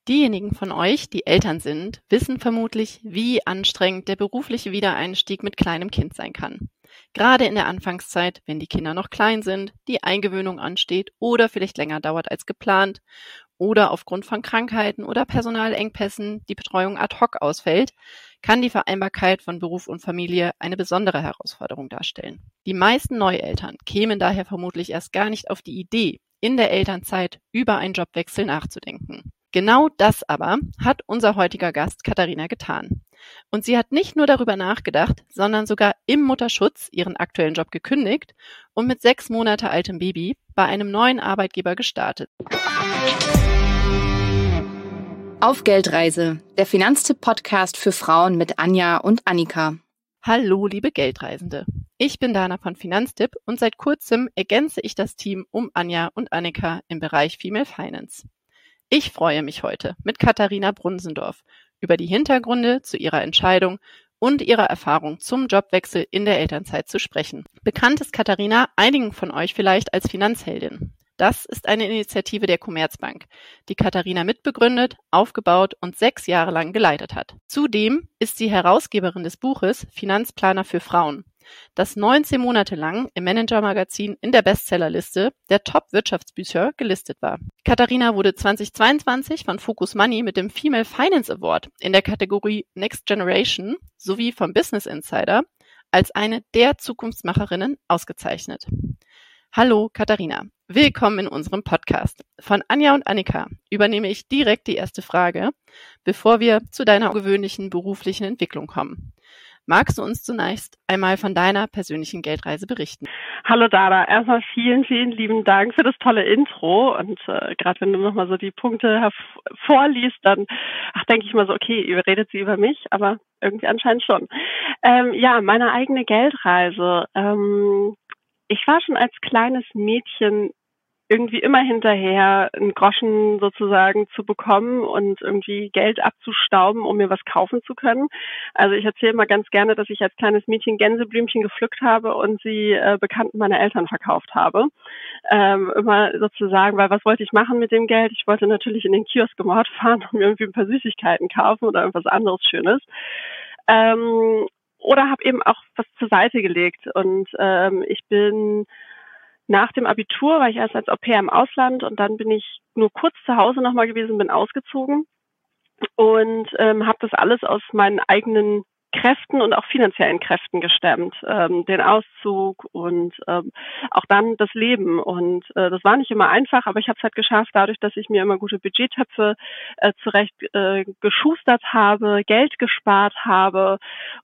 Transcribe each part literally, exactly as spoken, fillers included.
Diejenigen von euch, die Eltern sind, wissen vermutlich, wie anstrengend der berufliche Wiedereinstieg mit kleinem Kind sein kann. Gerade in der Anfangszeit, wenn die Kinder noch klein sind, die Eingewöhnung ansteht oder vielleicht länger dauert als geplant oder aufgrund von Krankheiten oder Personalengpässen die Betreuung ad hoc ausfällt, kann die Vereinbarkeit von Beruf und Familie eine besondere Herausforderung darstellen. Die meisten Neueltern kämen daher vermutlich erst gar nicht auf die Idee, in der Elternzeit über einen Jobwechsel nachzudenken. Genau das aber hat unser heutiger Gast Katharina getan. Und sie hat nicht nur darüber nachgedacht, sondern sogar im Mutterschutz ihren aktuellen Job gekündigt und mit sechs Monate altem Baby bei einem neuen Arbeitgeber gestartet. Auf Geldreise, der Finanztipp-Podcast für Frauen mit Anja und Annika. Hallo, liebe Geldreisende. Ich bin Dana von Finanztipp und seit kurzem ergänze ich das Team um Anja und Annika im Bereich Female Finance. Ich freue mich heute, mit Katharina Brunsendorf über die Hintergründe zu ihrer Entscheidung und ihrer Erfahrung zum Jobwechsel in der Elternzeit zu sprechen. Bekannt ist Katharina einigen von euch vielleicht als Finanzheldin. Das ist eine Initiative der Commerzbank, die Katharina mitbegründet, aufgebaut und sechs Jahre lang geleitet hat. Zudem ist sie Herausgeberin des Buches Finanzplaner für Frauen, das neunzehn Monate lang im Manager-Magazin in der Bestsellerliste der Top-Wirtschaftsbücher gelistet war. Katharina wurde zweitausendzweiundzwanzig von Focus Money mit dem Female Finance Award in der Kategorie Next Generation sowie vom Business Insider als eine der Zukunftsmacherinnen ausgezeichnet. Hallo Katharina, willkommen in unserem Podcast. Von Anja und Annika übernehme ich direkt die erste Frage, bevor wir zu deiner gewöhnlichen beruflichen Entwicklung kommen. Magst du uns zunächst einmal von deiner persönlichen Geldreise berichten? Hallo Dana, erstmal vielen, vielen lieben Dank für das tolle Intro und äh, gerade wenn du nochmal so die Punkte herv- vorliest, dann ach, denke ich mal so, okay, ihr redet sie über mich, aber irgendwie anscheinend schon. Ähm, ja, meine eigene Geldreise. Ähm, ich war schon als kleines Mädchen irgendwie immer hinterher, einen Groschen sozusagen zu bekommen und irgendwie Geld abzustauben, um mir was kaufen zu können. Also ich erzähle mal ganz gerne, dass ich als kleines Mädchen Gänseblümchen gepflückt habe und sie äh, Bekannten meiner Eltern verkauft habe. Ähm, immer sozusagen, weil was wollte ich machen mit dem Geld? Ich wollte natürlich in den Kiosk im Ort fahren und mir irgendwie ein paar Süßigkeiten kaufen oder irgendwas anderes Schönes. Ähm, oder habe eben auch was zur Seite gelegt und ähm, ich bin nach dem Abitur war ich erst als Au-pair im Ausland und dann bin ich nur kurz zu Hause nochmal gewesen, bin ausgezogen und ähm, habe das alles aus meinen eigenen Kräften und auch finanziellen Kräften gestemmt, ähm, den Auszug und ähm, auch dann das Leben. Und äh, das war nicht immer einfach, aber ich habe es halt geschafft, dadurch, dass ich mir immer gute Budgettöpfe äh, zurecht äh, geschustert habe, Geld gespart habe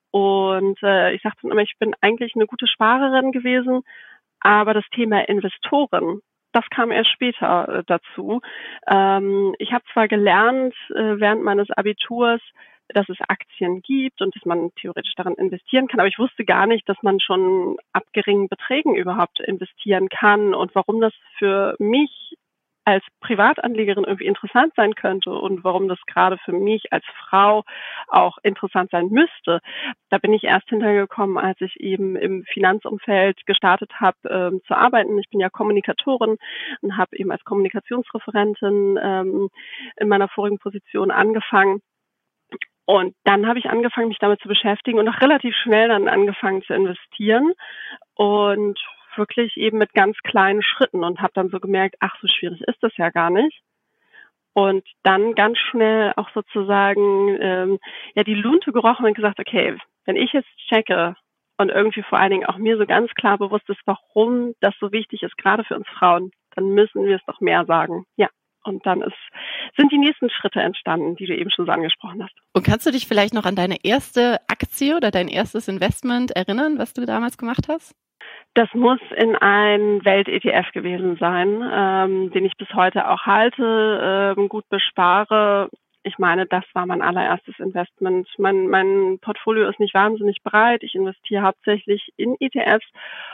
und äh, ich sagte immer, ich bin eigentlich eine gute Sparerin gewesen. Aber das Thema Investoren, das kam erst später äh, dazu. Ähm, ich habe zwar gelernt äh, während meines Abiturs, dass es Aktien gibt und dass man theoretisch darin investieren kann, aber ich wusste gar nicht, dass man schon ab geringen Beträgen überhaupt investieren kann und warum das für mich als Privatanlegerin irgendwie interessant sein könnte und warum das gerade für mich als Frau auch interessant sein müsste. Da bin ich erst hintergekommen, als ich eben im Finanzumfeld gestartet habe, ähm, zu arbeiten. Ich bin ja Kommunikatorin und habe eben als Kommunikationsreferentin ähm, in meiner vorigen Position angefangen. Und dann habe ich angefangen, mich damit zu beschäftigen und auch relativ schnell dann angefangen zu investieren und wirklich eben mit ganz kleinen Schritten und habe dann so gemerkt, ach, so schwierig ist das ja gar nicht. Und dann ganz schnell auch sozusagen ähm, ja die Lunte gerochen und gesagt, okay, wenn ich jetzt checke und irgendwie vor allen Dingen auch mir so ganz klar bewusst ist, warum das so wichtig ist, gerade für uns Frauen, dann müssen wir es doch mehr sagen. Ja. Und dann ist, sind die nächsten Schritte entstanden, die du eben schon so angesprochen hast. Und kannst du dich vielleicht noch an deine erste Aktie oder dein erstes Investment erinnern, was du damals gemacht hast? Das muss in ein Welt-E T F gewesen sein, ähm, den ich bis heute auch halte, ähm, gut bespare. Ich meine, das war mein allererstes Investment. Mein, mein Portfolio ist nicht wahnsinnig breit. Ich investiere hauptsächlich in E T Fs.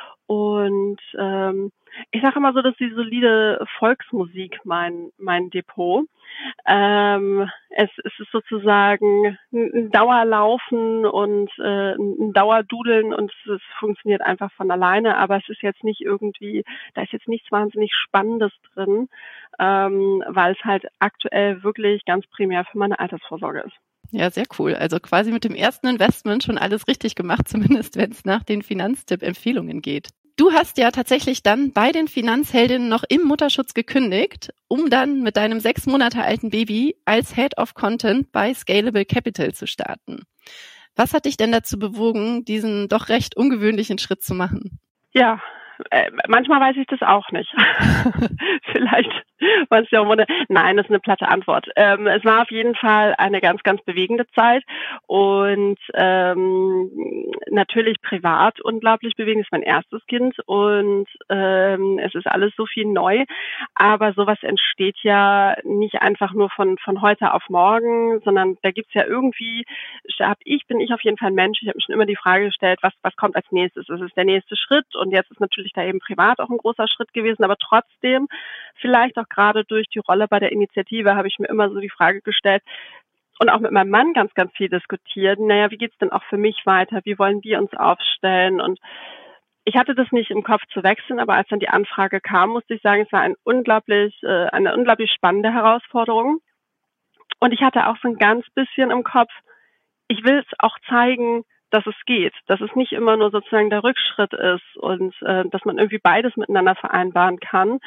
Und ähm, ich sage immer so, dass die solide Volksmusik mein mein Depot. Ähm, es, es ist sozusagen ein Dauerlaufen und äh, ein Dauerdudeln und es, es funktioniert einfach von alleine, aber es ist jetzt nicht irgendwie, da ist jetzt nichts wahnsinnig Spannendes drin, ähm, weil es halt aktuell wirklich ganz primär für meine Altersvorsorge ist. Ja, sehr cool. Also quasi mit dem ersten Investment schon alles richtig gemacht, zumindest wenn es nach den Finanztipp-Empfehlungen geht. Du hast ja tatsächlich dann bei den Finanzheldinnen noch im Mutterschutz gekündigt, um dann mit deinem sechs Monate alten Baby als Head of Content bei Scalable Capital zu starten. Was hat dich denn dazu bewogen, diesen doch recht ungewöhnlichen Schritt zu machen? Ja, äh, manchmal weiß ich das auch nicht. Vielleicht war es ja auch wundert. Nein, das ist eine platte Antwort. Ähm, es war auf jeden Fall eine ganz, ganz bewegende Zeit und ähm, natürlich privat unglaublich bewegend. Es ist mein erstes Kind und ähm, es ist alles so viel neu. Aber sowas entsteht ja nicht einfach nur von von heute auf morgen, sondern da gibt's ja irgendwie, hab ich bin ich auf jeden Fall ein Mensch. Ich habe mir schon immer die Frage gestellt, was was kommt als nächstes? Das ist der nächste Schritt und jetzt ist natürlich da eben privat auch ein großer Schritt gewesen, aber trotzdem, vielleicht auch gerade durch die Rolle bei der Initiative, habe ich mir immer so die Frage gestellt und auch mit meinem Mann ganz, ganz viel diskutiert. Naja, wie geht's denn auch für mich weiter? Wie wollen wir uns aufstellen? Und ich hatte das nicht im Kopf zu wechseln, aber als dann die Anfrage kam, musste ich sagen, es war ein unglaublich, äh, eine unglaublich spannende Herausforderung. Und ich hatte auch so ein ganz bisschen im Kopf, ich will es auch zeigen, dass es geht, dass es nicht immer nur sozusagen der Rückschritt ist und äh, dass man irgendwie beides miteinander vereinbaren kann.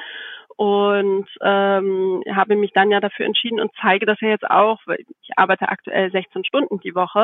Und ähm, habe mich dann ja dafür entschieden und zeige das ja jetzt auch, weil ich arbeite aktuell sechzehn Stunden die Woche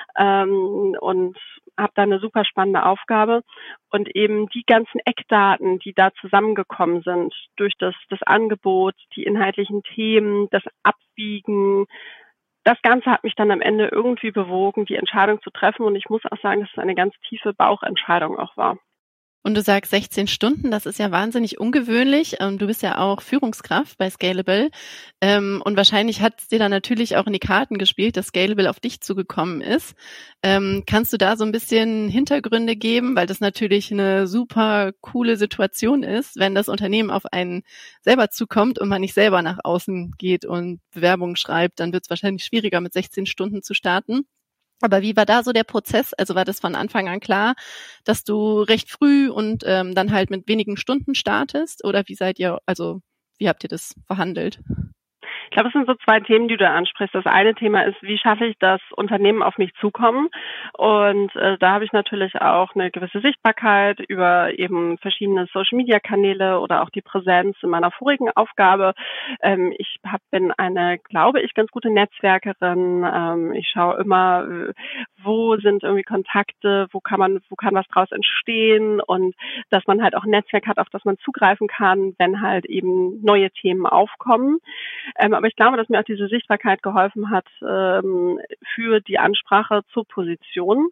ähm, und habe da eine super spannende Aufgabe. Und eben die ganzen Eckdaten, die da zusammengekommen sind, durch das, das Angebot, die inhaltlichen Themen, das Abwiegen, das Ganze hat mich dann am Ende irgendwie bewogen, die Entscheidung zu treffen. Und ich muss auch sagen, dass es eine ganz tiefe Bauchentscheidung auch war. Und du sagst sechzehn Stunden, das ist ja wahnsinnig ungewöhnlich. Du bist ja auch Führungskraft bei Scalable. Und wahrscheinlich hat es dir dann natürlich auch in die Karten gespielt, dass Scalable auf dich zugekommen ist. Kannst du da so ein bisschen Hintergründe geben? Weil das natürlich eine super coole Situation ist, wenn das Unternehmen auf einen selber zukommt und man nicht selber nach außen geht und Bewerbungen schreibt, dann wird es wahrscheinlich schwieriger, mit sechzehn Stunden zu starten. Aber wie war da so der Prozess? Also war das von Anfang an klar, dass du recht früh und ähm, dann halt mit wenigen Stunden startest? Oder wie seid ihr, also wie habt ihr das verhandelt? Ich glaube, es sind so zwei Themen, die du ansprichst. Das eine Thema ist, wie schaffe ich, dass Unternehmen auf mich zukommen? Und äh, da habe ich natürlich auch eine gewisse Sichtbarkeit über eben verschiedene Social-Media-Kanäle oder auch die Präsenz in meiner vorigen Aufgabe. Ähm, ich hab, bin eine, glaube ich, ganz gute Netzwerkerin. Ähm, ich schaue immer, wo sind irgendwie Kontakte, wo kann man, wo kann was draus entstehen und dass man halt auch ein Netzwerk hat, auf das man zugreifen kann, wenn halt eben neue Themen aufkommen. Ähm, aber ich glaube, dass mir auch diese Sichtbarkeit geholfen hat ähm, für die Ansprache zur Position.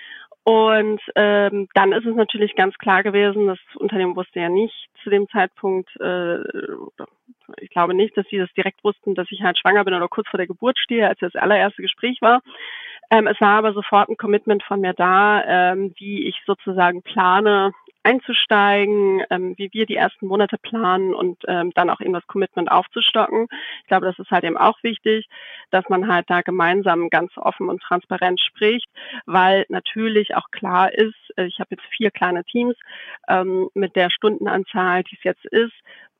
Und ähm, dann ist es natürlich ganz klar gewesen, das Unternehmen wusste ja nicht zu dem Zeitpunkt, äh, ich glaube nicht, dass sie das direkt wussten, dass ich halt schwanger bin oder kurz vor der Geburt stehe, als das allererste Gespräch war. Ähm, es war aber sofort ein Commitment von mir da, ähm, wie ich sozusagen plane, einzusteigen, ähm, wie wir die ersten Monate planen und ähm, dann auch eben das Commitment aufzustocken. Ich glaube, das ist halt eben auch wichtig, dass man halt da gemeinsam ganz offen und transparent spricht, weil natürlich auch klar ist, äh, ich habe jetzt vier kleine Teams ähm, mit der Stundenanzahl, die es jetzt ist,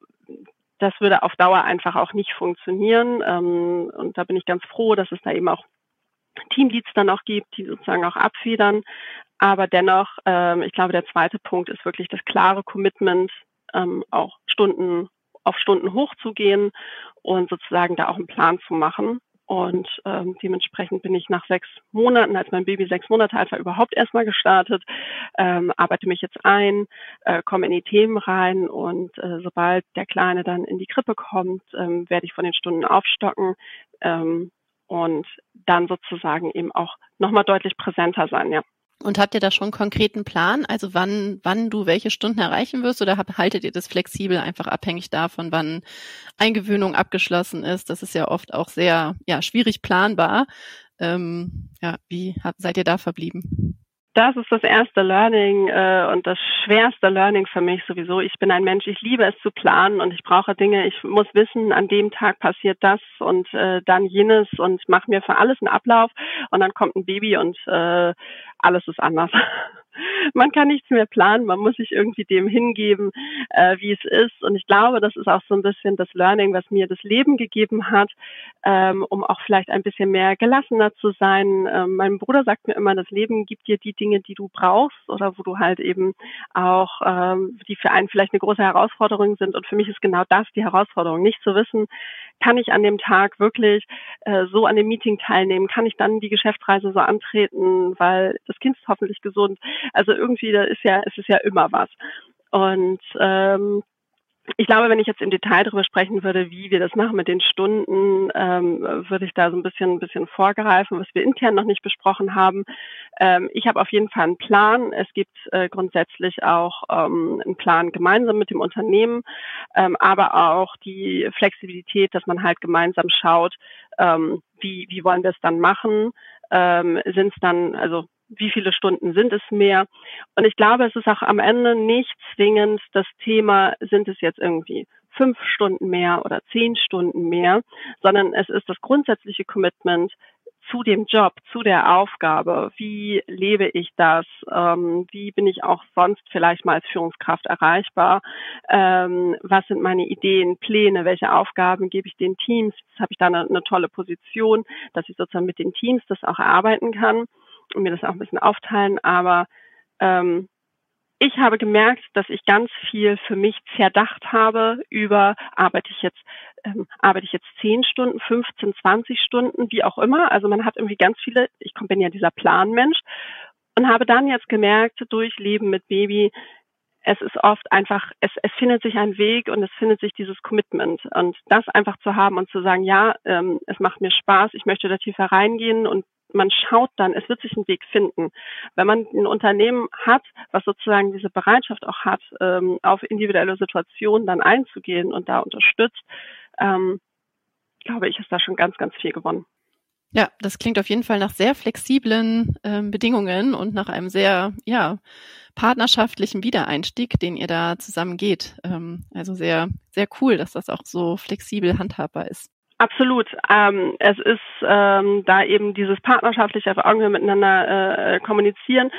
das würde auf Dauer einfach auch nicht funktionieren. Ähm, und da bin ich ganz froh, dass es da eben auch Teamleads dann auch gibt, die sozusagen auch abfedern. Aber dennoch, ähm, ich glaube, der zweite Punkt ist wirklich das klare Commitment, ähm, auch Stunden auf Stunden hochzugehen und sozusagen da auch einen Plan zu machen. Und ähm, dementsprechend bin ich nach sechs Monaten, als mein Baby sechs Monate alt war, überhaupt erstmal gestartet, ähm, arbeite mich jetzt ein, äh, komme in die Themen rein und äh, sobald der Kleine dann in die Krippe kommt, ähm, werde ich von den Stunden aufstocken ähm, und dann sozusagen eben auch nochmal deutlich präsenter sein, ja. Und habt ihr da schon einen konkreten Plan, also wann wann du welche Stunden erreichen wirst, oder hab, haltet ihr das flexibel, einfach abhängig davon, wann Eingewöhnung abgeschlossen ist? Das ist ja oft auch sehr ja schwierig planbar. Ähm, ja, wie habt, seid ihr da verblieben? Das ist das erste Learning äh, und das schwerste Learning für mich sowieso. Ich bin ein Mensch, ich liebe es zu planen und ich brauche Dinge, ich muss wissen, an dem Tag passiert das und äh, dann jenes und mache mir für alles einen Ablauf und dann kommt ein Baby und äh, alles ist anders. Man kann nichts mehr planen, man muss sich irgendwie dem hingeben, äh, wie es ist. Und ich glaube, das ist auch so ein bisschen das Learning, was mir das Leben gegeben hat, ähm, um auch vielleicht ein bisschen mehr gelassener zu sein. Ähm, mein Bruder sagt mir immer, das Leben gibt dir die Dinge, die du brauchst oder wo du halt eben auch, ähm, die für einen vielleicht eine große Herausforderung sind. Und für mich ist genau das die Herausforderung, nicht zu wissen, kann ich an dem Tag wirklich äh, so an dem Meeting teilnehmen? Kann ich dann die Geschäftsreise so antreten, weil das Kind ist hoffentlich gesund? Also irgendwie, da ist ja, es ist ja immer was. Und ähm, ich glaube, wenn ich jetzt im Detail darüber sprechen würde, wie wir das machen mit den Stunden, ähm, würde ich da so ein bisschen, ein bisschen vorgreifen, was wir intern noch nicht besprochen haben. Ähm, ich habe auf jeden Fall einen Plan. Es gibt äh, grundsätzlich auch ähm, einen Plan gemeinsam mit dem Unternehmen, ähm, aber auch die Flexibilität, dass man halt gemeinsam schaut, ähm, wie, wie wollen wir es dann machen? Ähm, sind es dann, also wie viele Stunden sind es mehr? Und ich glaube, es ist auch am Ende nicht zwingend das Thema, sind es jetzt irgendwie fünf Stunden mehr oder zehn Stunden mehr, sondern es ist das grundsätzliche Commitment zu dem Job, zu der Aufgabe. Wie lebe ich das? Ähm, wie bin ich auch sonst vielleicht mal als Führungskraft erreichbar? Ähm, was sind meine Ideen, Pläne? Welche Aufgaben gebe ich den Teams? Jetzt habe ich da eine, eine tolle Position, dass ich sozusagen mit den Teams das auch erarbeiten kann und mir das auch ein bisschen aufteilen. Aber ähm, ich habe gemerkt, dass ich ganz viel für mich zerdacht habe über, arbeite ich jetzt, ähm, arbeite ich jetzt zehn Stunden, fünfzehn, zwanzig Stunden, wie auch immer. Also man hat irgendwie ganz viele, ich bin ja dieser Planmensch und habe dann jetzt gemerkt, durch Leben mit Baby, es ist oft einfach, es, es findet sich ein Weg und es findet sich dieses Commitment. Und das einfach zu haben und zu sagen, ja, ähm, es macht mir Spaß, ich möchte da tiefer reingehen und man schaut dann, es wird sich ein Weg finden. Wenn man ein Unternehmen hat, was sozusagen diese Bereitschaft auch hat, ähm, auf individuelle Situationen dann einzugehen und da unterstützt, ähm, glaube ich, ist da schon ganz, ganz viel gewonnen. Ja, das klingt auf jeden Fall nach sehr flexiblen ähm, Bedingungen und nach einem sehr, ja, partnerschaftlichen Wiedereinstieg, den ihr da zusammen geht. Ähm, also sehr, sehr cool, dass das auch so flexibel handhabbar ist. Absolut. Ähm, es ist ähm, da eben dieses partnerschaftliche auf Augenhöhe miteinander äh, kommunizieren.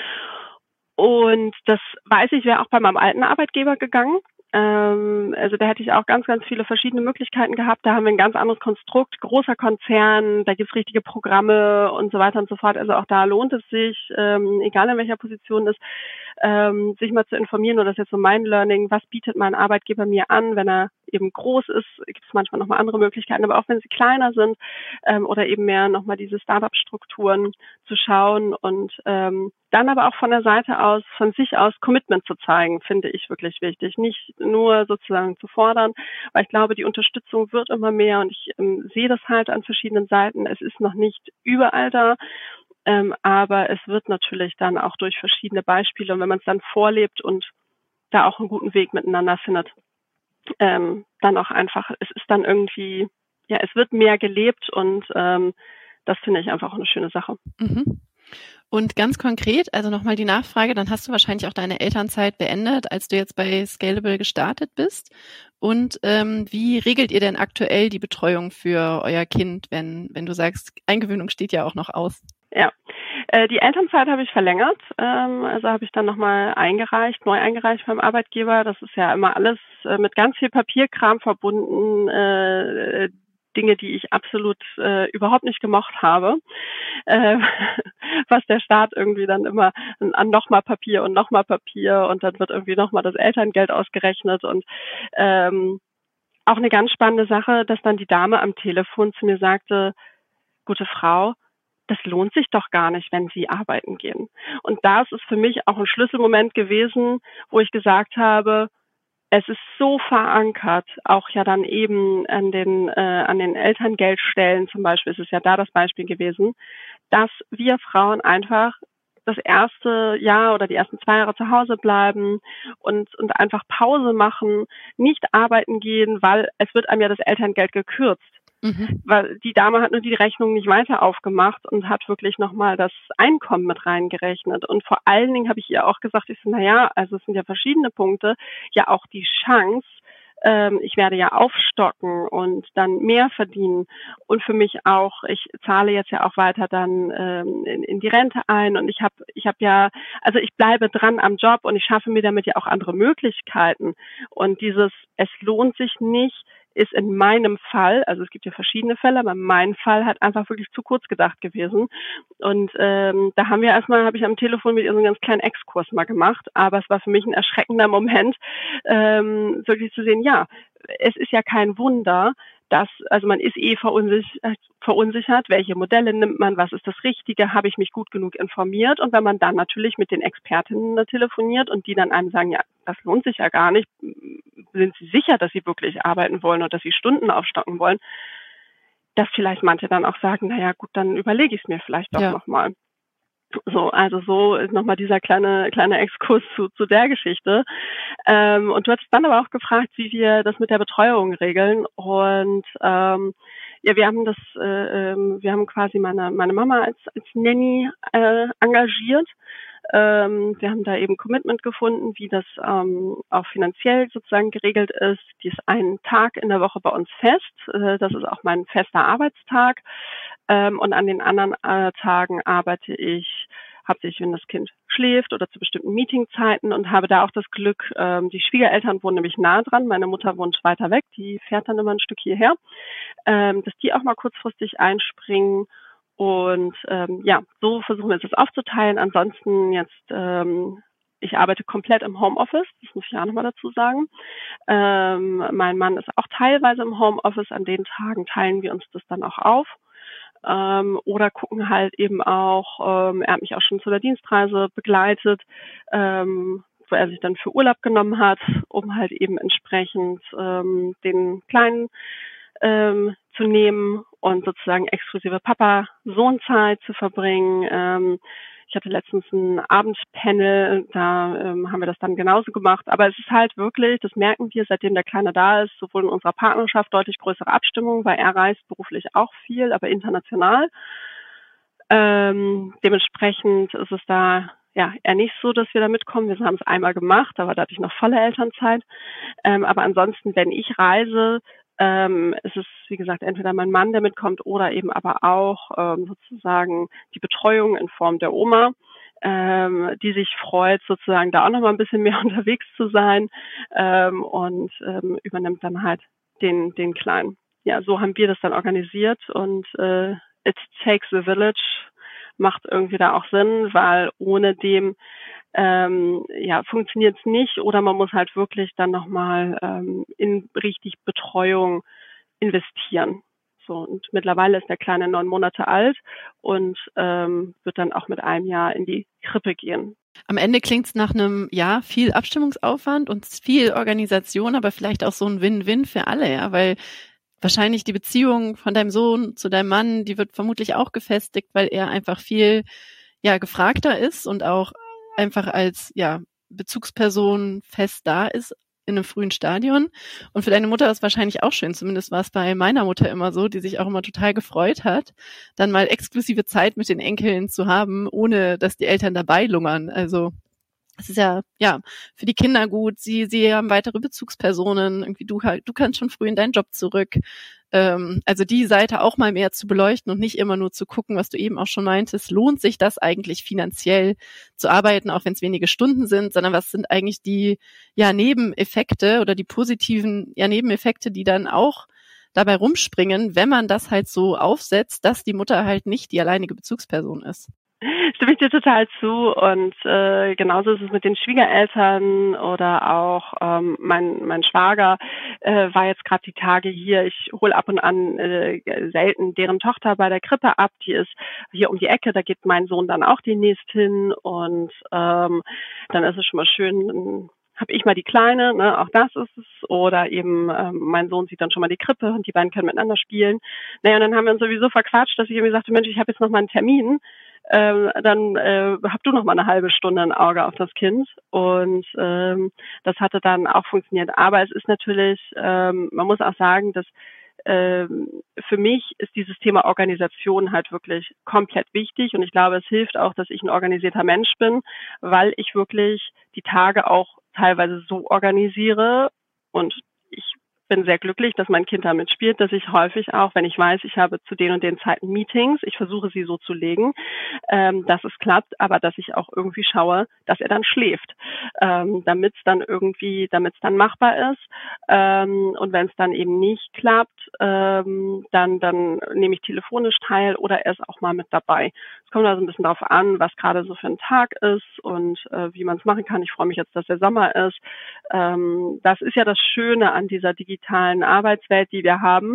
Und das weiß ich, wäre auch bei meinem alten Arbeitgeber gegangen. Ähm, also da hätte ich auch ganz, ganz viele verschiedene Möglichkeiten gehabt. Da haben wir ein ganz anderes Konstrukt, großer Konzern, da gibt's richtige Programme und so weiter und so fort. Also auch da lohnt es sich, ähm, egal in welcher Position ist, ähm, sich mal zu informieren. Oder das ist jetzt so mein Learning, was bietet mein Arbeitgeber mir an, wenn er eben groß ist, gibt es manchmal nochmal andere Möglichkeiten, aber auch wenn sie kleiner sind ähm, oder eben mehr nochmal diese Startup-Strukturen zu schauen und ähm, dann aber auch von der Seite aus, von sich aus Commitment zu zeigen, finde ich wirklich wichtig. Nicht nur sozusagen zu fordern, weil ich glaube, die Unterstützung wird immer mehr und ich ähm, sehe das halt an verschiedenen Seiten. Es ist noch nicht überall da, ähm, aber es wird natürlich dann auch durch verschiedene Beispiele und wenn man es dann vorlebt und da auch einen guten Weg miteinander findet, ähm, dann auch einfach, es ist dann irgendwie, ja, es wird mehr gelebt und ähm, das finde ich einfach auch eine schöne Sache. Mhm. Und ganz konkret, also nochmal die Nachfrage, dann hast du wahrscheinlich auch deine Elternzeit beendet, als du jetzt bei Scalable gestartet bist. Und ähm, wie regelt ihr denn aktuell die Betreuung für euer Kind, wenn, wenn du sagst, Eingewöhnung steht ja auch noch aus? Ja, äh, die Elternzeit habe ich verlängert, ähm, also habe ich dann nochmal eingereicht, neu eingereicht beim Arbeitgeber. Das ist ja immer alles äh, mit ganz viel Papierkram verbunden, äh, Dinge, die ich absolut äh, überhaupt nicht gemocht habe, äh, was der Staat irgendwie dann immer an nochmal Papier und nochmal Papier und dann wird irgendwie nochmal das Elterngeld ausgerechnet und ähm, auch eine ganz spannende Sache, dass dann die Dame am Telefon zu mir sagte, gute Frau, das lohnt sich doch gar nicht, wenn Sie arbeiten gehen. Und das ist für mich auch ein Schlüsselmoment gewesen, wo ich gesagt habe, es ist so verankert, auch ja dann eben an den äh, an den Elterngeldstellen zum Beispiel, ist es ja da das Beispiel gewesen, dass wir Frauen einfach das erste Jahr oder die ersten zwei Jahre zu Hause bleiben und und einfach Pause machen, nicht arbeiten gehen, weil es wird einem ja das Elterngeld gekürzt. Mhm. Weil die Dame hat nur die Rechnung nicht weiter aufgemacht und hat wirklich nochmal das Einkommen mit reingerechnet. Und vor allen Dingen habe ich ihr auch gesagt, ich so, naja, also es sind ja verschiedene Punkte, ja auch die Chance, ähm, ich werde ja aufstocken und dann mehr verdienen. Und für mich auch, ich zahle jetzt ja auch weiter dann ähm, in, in die Rente ein und ich habe ich habe ja, also ich bleibe dran am Job und ich schaffe mir damit ja auch andere Möglichkeiten. Und dieses, es lohnt sich nicht, ist in meinem Fall, also es gibt ja verschiedene Fälle, aber mein Fall hat einfach wirklich zu kurz gedacht gewesen. Und ähm, da haben wir erstmal, habe ich am Telefon mit ihr so einen ganz kleinen Exkurs mal gemacht, aber es war für mich ein erschreckender Moment, ähm, wirklich zu sehen, ja, es ist ja kein Wunder, dass, also man ist eh verunsichert, verunsichert, welche Modelle nimmt man, was ist das Richtige, habe ich mich gut genug informiert? Und wenn man dann natürlich mit den Expertinnen telefoniert und die dann einem sagen, ja, das lohnt sich ja gar nicht, sind Sie sicher, dass Sie wirklich arbeiten wollen oder dass Sie Stunden aufstocken wollen, dass vielleicht manche dann auch sagen, naja gut, dann überlege ich es mir vielleicht doch Ja. nochmal. So, also so ist nochmal dieser kleine kleine Exkurs zu, zu der Geschichte. Ähm, und du hattest dann aber auch gefragt, wie wir das mit der Betreuung regeln. Und ähm, ja, wir haben das, äh, ähm, wir haben quasi meine meine Mama als als Nanny äh, engagiert. Ähm, wir haben da eben Commitment gefunden, wie das ähm, auch finanziell sozusagen geregelt ist. Die ist einen Tag in der Woche bei uns fest. Äh, das ist auch mein fester Arbeitstag. Ähm, und an den anderen äh, Tagen arbeite ich hauptsächlich, wenn das Kind schläft oder zu bestimmten Meetingzeiten und habe da auch das Glück, ähm, die Schwiegereltern wohnen nämlich nah dran. Meine Mutter wohnt weiter weg, die fährt dann immer ein Stück hierher, ähm, dass die auch mal kurzfristig einspringen. Und ähm, ja, so versuchen wir das aufzuteilen. Ansonsten jetzt, ähm, ich arbeite komplett im Homeoffice, das muss ich auch nochmal dazu sagen. Ähm, mein Mann ist auch teilweise im Homeoffice. An den Tagen teilen wir uns das dann auch auf. Ähm, oder gucken halt eben auch, ähm, er hat mich auch schon zu der Dienstreise begleitet, ähm, wo er sich dann für Urlaub genommen hat, um halt eben entsprechend ähm, den Kleinen ähm, zu nehmen und sozusagen exklusive Papa-Sohn-Zeit zu verbringen. Ähm, ich hatte letztens ein Abendpanel, da ähm, haben wir das dann genauso gemacht. Aber es ist halt wirklich, das merken wir, seitdem der Kleine da ist, sowohl in unserer Partnerschaft deutlich größere Abstimmung, weil er reist beruflich auch viel, aber international. Ähm, dementsprechend ist es da ja eher nicht so, dass wir da mitkommen. Wir haben es einmal gemacht, aber da hatte ich noch volle Elternzeit. Ähm, aber ansonsten, wenn ich reise, ähm, es ist, wie gesagt, entweder mein Mann, der mitkommt, oder eben aber auch ähm, sozusagen die Betreuung in Form der Oma, ähm, die sich freut, sozusagen da auch noch mal ein bisschen mehr unterwegs zu sein ähm, und ähm, übernimmt dann halt den, den Kleinen. Ja, so haben wir das dann organisiert und äh, it takes a village macht irgendwie da auch Sinn, weil ohne dem ähm, ja, funktioniert es nicht oder man muss halt wirklich dann nochmal ähm, in richtig Betreuung investieren. So, und mittlerweile ist der Kleine neun Monate alt und ähm, wird dann auch mit einem Jahr in die Krippe gehen. Am Ende klingt es nach einem, ja, viel Abstimmungsaufwand und viel Organisation, aber vielleicht auch so ein Win-Win für alle, ja, weil wahrscheinlich die Beziehung von deinem Sohn zu deinem Mann, die wird vermutlich auch gefestigt, weil er einfach viel, ja, gefragter ist und auch einfach als, ja, Bezugsperson fest da ist in einem frühen Stadion. Und für deine Mutter ist es wahrscheinlich auch schön, zumindest war es bei meiner Mutter immer so, die sich auch immer total gefreut hat, dann mal exklusive Zeit mit den Enkeln zu haben, ohne dass die Eltern dabei lungern. Also es ist ja, ja, für die Kinder gut. Sie, sie haben weitere Bezugspersonen. Irgendwie du halt, du kannst schon früh in deinen Job zurück. Ähm, also die Seite auch mal mehr zu beleuchten und nicht immer nur zu gucken, was du eben auch schon meintest. Lohnt sich das eigentlich finanziell zu arbeiten, auch wenn es wenige Stunden sind, sondern was sind eigentlich die, ja, Nebeneffekte oder die positiven, ja, Nebeneffekte, die dann auch dabei rumspringen, wenn man das halt so aufsetzt, dass die Mutter halt nicht die alleinige Bezugsperson ist. Stimme ich dir total zu und äh, genauso ist es mit den Schwiegereltern oder auch ähm, mein mein Schwager äh, war jetzt gerade die Tage hier. Ich hole ab und an äh, selten deren Tochter bei der Krippe ab. Die ist hier um die Ecke, da geht mein Sohn dann auch demnächst hin und ähm, dann ist es schon mal schön, habe ich mal die Kleine, ne, auch das ist es, oder eben ähm, mein Sohn sieht dann schon mal die Krippe und die beiden können miteinander spielen. Naja, und dann haben wir uns sowieso verquatscht, dass ich irgendwie sagte, Mensch, ich habe jetzt noch mal einen Termin. Ähm, dann äh, hab du noch mal eine halbe Stunde ein Auge auf das Kind und ähm, das hatte dann auch funktioniert. Aber es ist natürlich, ähm, man muss auch sagen, dass ähm, für mich ist dieses Thema Organisation halt wirklich komplett wichtig und ich glaube, es hilft auch, dass ich ein organisierter Mensch bin, weil ich wirklich die Tage auch teilweise so organisiere und ich bin sehr glücklich, dass mein Kind da mitspielt, dass ich häufig auch, wenn ich weiß, ich habe zu den und den Zeiten Meetings, ich versuche sie so zu legen, ähm, dass es klappt, aber dass ich auch irgendwie schaue, dass er dann schläft, ähm, damit es dann irgendwie, damit es dann machbar ist. Ähm, und wenn es dann eben nicht klappt, ähm, dann, dann nehme ich telefonisch teil oder er ist auch mal mit dabei. Es kommt also ein bisschen darauf an, was gerade so für ein Tag ist und äh, wie man es machen kann. Ich freue mich jetzt, dass der Sommer ist. Ähm, das ist ja das Schöne an dieser digitalen Arbeitswelt, die wir haben,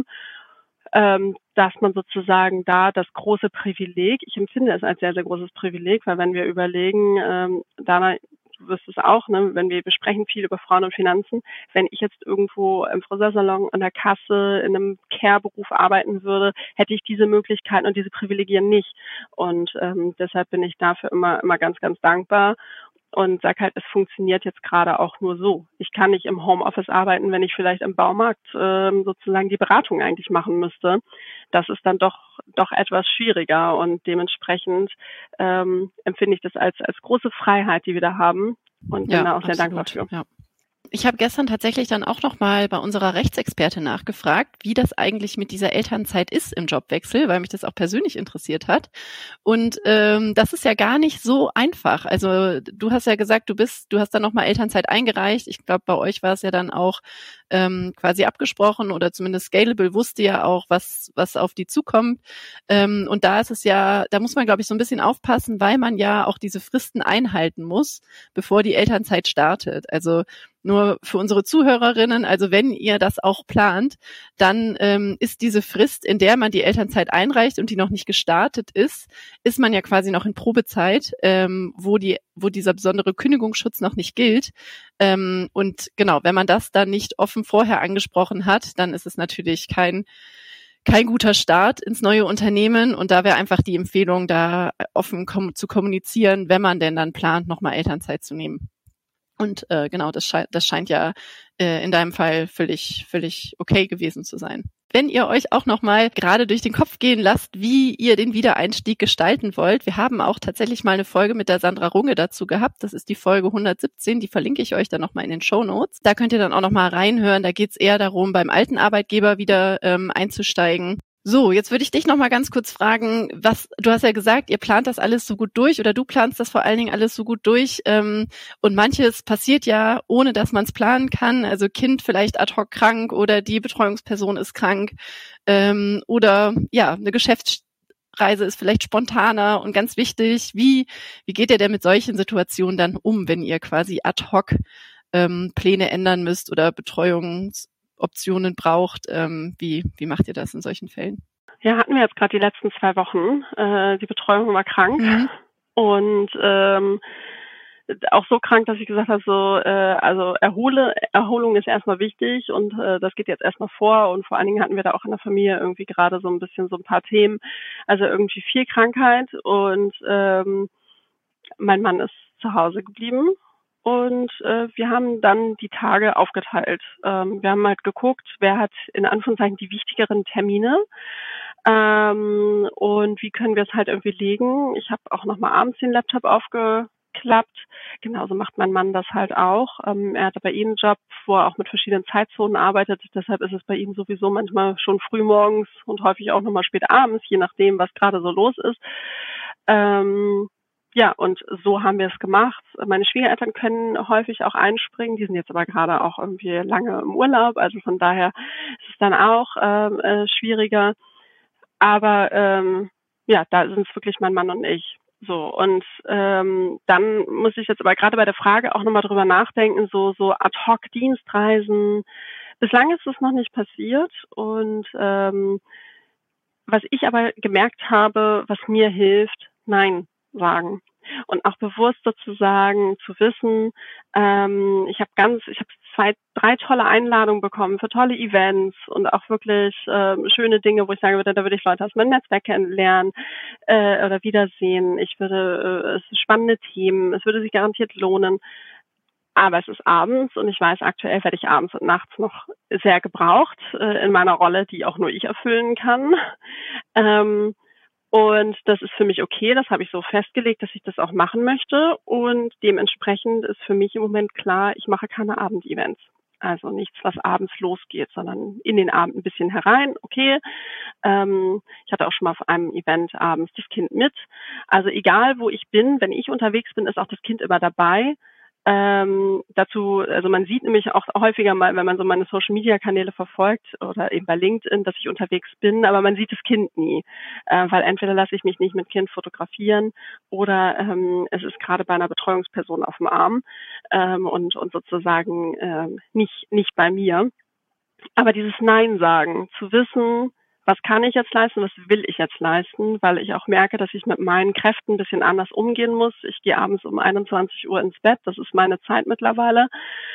ähm, dass man sozusagen da das große Privileg, ich empfinde es als sehr, sehr großes Privileg, weil wenn wir überlegen, ähm, Dana, du wirst es auch, ne, wenn wir besprechen viel über Frauen und Finanzen, wenn ich jetzt irgendwo im Friseursalon, an der Kasse, in einem Care-Beruf arbeiten würde, hätte ich diese Möglichkeiten und diese Privilegien nicht. Und ähm, deshalb bin ich dafür immer, immer ganz, ganz dankbar. Und sag halt, es funktioniert jetzt gerade auch nur so. Ich kann nicht im Homeoffice arbeiten, wenn ich vielleicht im Baumarkt ähm, sozusagen die Beratung eigentlich machen müsste. Das ist dann doch doch etwas schwieriger und dementsprechend ähm, empfinde ich das als als große Freiheit, die wir da haben und bin Ja, da auch sehr absolut. dankbar für. Ja. Ich habe gestern tatsächlich dann auch noch mal bei unserer Rechtsexpertin nachgefragt, wie das eigentlich mit dieser Elternzeit ist im Jobwechsel, weil mich das auch persönlich interessiert hat. Und ähm, das ist ja gar nicht so einfach. Also du hast ja gesagt, du bist, du hast dann noch mal Elternzeit eingereicht. Ich glaube, bei euch war es ja dann auch ähm, quasi abgesprochen oder zumindest Scalable wusste ja auch, was was auf die zukommt. Ähm, und da ist es ja, da muss man, glaube ich, so ein bisschen aufpassen, weil man ja auch diese Fristen einhalten muss, bevor die Elternzeit startet. Also nur für unsere Zuhörerinnen, also wenn ihr das auch plant, dann ähm, ist diese Frist, in der man die Elternzeit einreicht und die noch nicht gestartet ist, ist man ja quasi noch in Probezeit, ähm, wo die, wo dieser besondere Kündigungsschutz noch nicht gilt. Ähm, und genau, wenn man das dann nicht offen vorher angesprochen hat, dann ist es natürlich kein kein guter Start ins neue Unternehmen. Und da wäre einfach die Empfehlung, da offen kom- zu kommunizieren, wenn man denn dann plant, nochmal Elternzeit zu nehmen. Und äh, genau, das, sche- das scheint ja äh, in deinem Fall völlig, völlig okay gewesen zu sein. Wenn ihr euch auch nochmal gerade durch den Kopf gehen lasst, wie ihr den Wiedereinstieg gestalten wollt, wir haben auch tatsächlich mal eine Folge mit der Sandra Runge dazu gehabt. Das ist die Folge hundertsiebzehn, die verlinke ich euch dann nochmal in den Shownotes. Da könnt ihr dann auch nochmal reinhören. Da geht es eher darum, beim alten Arbeitgeber wieder ähm, einzusteigen. So, jetzt würde ich dich noch mal ganz kurz fragen, was, du hast ja gesagt, ihr plant das alles so gut durch oder du planst das vor allen Dingen alles so gut durch ähm, und manches passiert ja, ohne dass man es planen kann, also Kind vielleicht ad hoc krank oder die Betreuungsperson ist krank ähm, oder ja, eine Geschäftsreise ist vielleicht spontaner und ganz wichtig, wie, wie geht ihr denn mit solchen Situationen dann um, wenn ihr quasi ad hoc ähm, Pläne ändern müsst oder Betreuungs Optionen braucht. Ähm, wie, wie macht ihr das in solchen Fällen? Ja, hatten wir jetzt gerade die letzten zwei Wochen. Äh, die Betreuung war krank mhm. und ähm, auch so krank, dass ich gesagt habe, so äh, also Erhole, Erholung ist erstmal wichtig und äh, das geht jetzt erstmal vor und vor allen Dingen hatten wir da auch in der Familie irgendwie gerade so ein bisschen so ein paar Themen, also irgendwie viel Krankheit und ähm, mein Mann ist zu Hause geblieben. Und äh, wir haben dann die Tage aufgeteilt. Ähm, wir haben halt geguckt, wer hat in Anführungszeichen die wichtigeren Termine ähm, und wie können wir es halt irgendwie legen. Ich habe auch nochmal abends den Laptop aufgeklappt. Genauso macht mein Mann das halt auch. Ähm, er hat bei ihm einen Job, wo er auch mit verschiedenen Zeitzonen arbeitet. Deshalb ist es bei ihm sowieso manchmal schon früh morgens und häufig auch nochmal spät abends, je nachdem, was gerade so los ist. Ähm, Ja, und so haben wir es gemacht. Meine Schwiegereltern können häufig auch einspringen. Die sind jetzt aber gerade auch irgendwie lange im Urlaub. Also von daher ist es dann auch ähm, äh, schwieriger. Aber ähm, ja, da sind es wirklich mein Mann und ich. So, und ähm, dann muss ich jetzt aber gerade bei der Frage auch nochmal drüber nachdenken, so, so Ad-hoc-Dienstreisen. Bislang ist es noch nicht passiert. Und ähm, was ich aber gemerkt habe, was mir hilft, nein sagen. Und auch bewusst sozusagen zu wissen, ähm, ich habe ganz, ich habe zwei, drei tolle Einladungen bekommen für tolle Events und auch wirklich ähm, schöne Dinge, wo ich sagen würde, da würde ich Leute aus meinem Netzwerk kennenlernen äh, oder wiedersehen. Ich würde, äh, es sind spannende Themen, es würde sich garantiert lohnen. aber es ist abends und ich weiß, aktuell werde ich abends und nachts noch sehr gebraucht äh, in meiner Rolle, die auch nur ich erfüllen kann. Ähm, und das ist für mich okay, das habe ich so festgelegt, dass ich das auch machen möchte. Und dementsprechend ist für mich im Moment klar, ich mache keine Abendevents. Also nichts, was abends losgeht, sondern in den Abend ein bisschen herein. Okay, ähm, ich hatte auch schon mal auf einem Event abends das Kind mit. Also egal, wo ich bin, wenn ich unterwegs bin, ist auch das Kind immer dabei. Ähm, dazu, also man sieht nämlich auch häufiger mal, wenn man so meine Social-Media-Kanäle verfolgt oder eben bei LinkedIn, dass ich unterwegs bin, aber man sieht das Kind nie, äh, weil entweder lasse ich mich nicht mit Kind fotografieren oder ähm, es ist gerade bei einer Betreuungsperson auf dem Arm ähm, und, und sozusagen ähm, nicht, nicht bei mir. Aber dieses Nein sagen, zu wissen, was kann ich jetzt leisten, was will ich jetzt leisten, weil ich auch merke, dass ich mit meinen Kräften ein bisschen anders umgehen muss. Ich gehe abends um einundzwanzig Uhr ins Bett, das ist meine Zeit mittlerweile,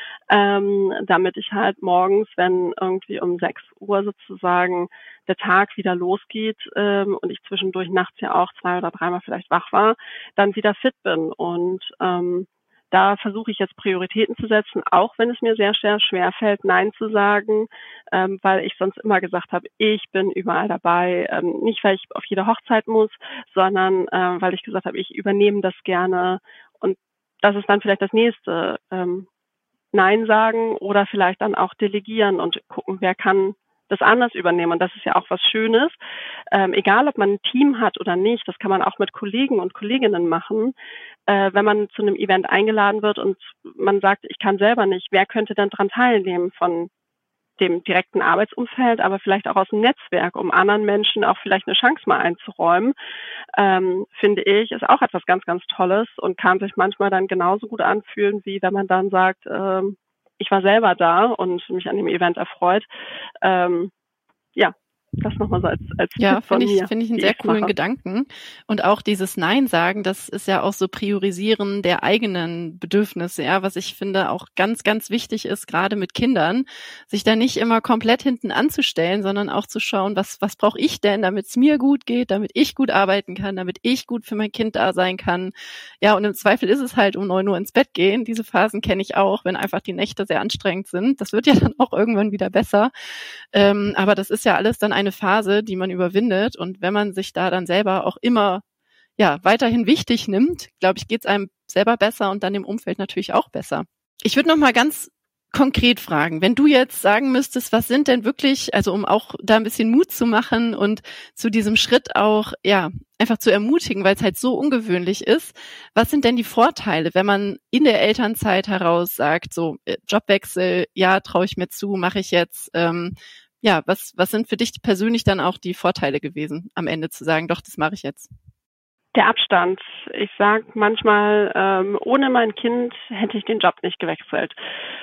ähm, damit ich halt morgens, wenn irgendwie um sechs Uhr sozusagen der Tag wieder losgeht ähm, und ich zwischendurch nachts ja auch zwei oder dreimal vielleicht wach war, dann wieder fit bin. Und ähm, da versuche ich jetzt Prioritäten zu setzen, auch wenn es mir sehr, sehr schwer fällt, Nein zu sagen, ähm, weil ich sonst immer gesagt habe, ich bin überall dabei. Ähm, nicht, weil ich auf jede Hochzeit muss, sondern äh, weil ich gesagt habe, ich übernehme das gerne. Und das ist dann vielleicht das nächste. Ähm, Nein sagen oder vielleicht dann auch delegieren und gucken, wer kann das anders übernehmen. Und das ist ja auch was Schönes. Ähm, egal, ob man ein Team hat oder nicht, das kann man auch mit Kollegen und Kolleginnen machen. Äh, wenn man zu einem Event eingeladen wird und man sagt, ich kann selber nicht, wer könnte dann dran teilnehmen von dem direkten Arbeitsumfeld, aber vielleicht auch aus dem Netzwerk, um anderen Menschen auch vielleicht eine Chance mal einzuräumen, ähm, finde ich, ist auch etwas ganz, ganz Tolles und kann sich manchmal dann genauso gut anfühlen, wie wenn man dann sagt, ähm, ich war selber da und mich an dem Event erfreut. Ähm, ja, das nochmal so als, als Ja, Tipp von finde ich, mir, finde ich einen wie sehr ich's coolen mache. Gedanken. Und auch dieses Nein sagen, das ist ja auch so Priorisieren der eigenen Bedürfnisse, ja, was ich finde auch ganz, ganz wichtig ist, gerade mit Kindern, sich da nicht immer komplett hinten anzustellen, sondern auch zu schauen, was, was brauche ich denn, damit es mir gut geht, damit ich gut arbeiten kann, damit ich gut für mein Kind da sein kann. Ja, und im Zweifel ist es halt um neun Uhr ins Bett gehen. Diese Phasen kenne ich auch, wenn einfach die Nächte sehr anstrengend sind. Das wird ja dann auch irgendwann wieder besser. Ähm, aber das ist ja alles dann eine Phase, die man überwindet. Und wenn man sich da dann selber auch immer ja weiterhin wichtig nimmt, glaube ich, geht es einem selber besser und dann dem Umfeld natürlich auch besser. Ich würde noch mal ganz konkret fragen, wenn du jetzt sagen müsstest, was sind denn wirklich, also um auch da ein bisschen Mut zu machen und zu diesem Schritt auch, ja, einfach zu ermutigen, weil es halt so ungewöhnlich ist, was sind denn die Vorteile, wenn man in der Elternzeit heraus sagt, so äh, Jobwechsel, ja, traue ich mir zu, mache ich jetzt, ähm, ja, was, was sind für dich persönlich dann auch die Vorteile gewesen, am Ende zu sagen, doch, das mache ich jetzt? Der Abstand. Ich sage manchmal, ähm, ohne mein Kind hätte ich den Job nicht gewechselt.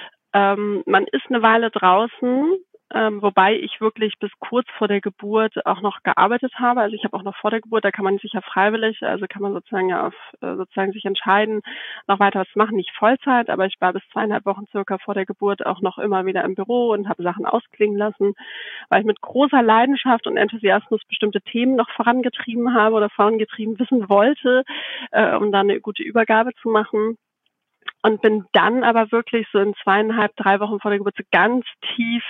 Ähm, man ist eine Weile draußen, ähm, wobei ich wirklich bis kurz vor der Geburt auch noch gearbeitet habe. Also ich habe auch noch vor der Geburt, da kann man sich ja freiwillig, also kann man sozusagen ja auf, äh, sozusagen sich entscheiden, noch weiter was zu machen. Nicht Vollzeit, aber ich war bis zweieinhalb Wochen circa vor der Geburt auch noch immer wieder im Büro und habe Sachen ausklingen lassen, weil ich mit großer Leidenschaft und Enthusiasmus bestimmte Themen noch vorangetrieben habe oder vorangetrieben wissen wollte, äh, um dann eine gute Übergabe zu machen. Und bin dann aber wirklich so in zweieinhalb, drei Wochen vor der Geburt so ganz tief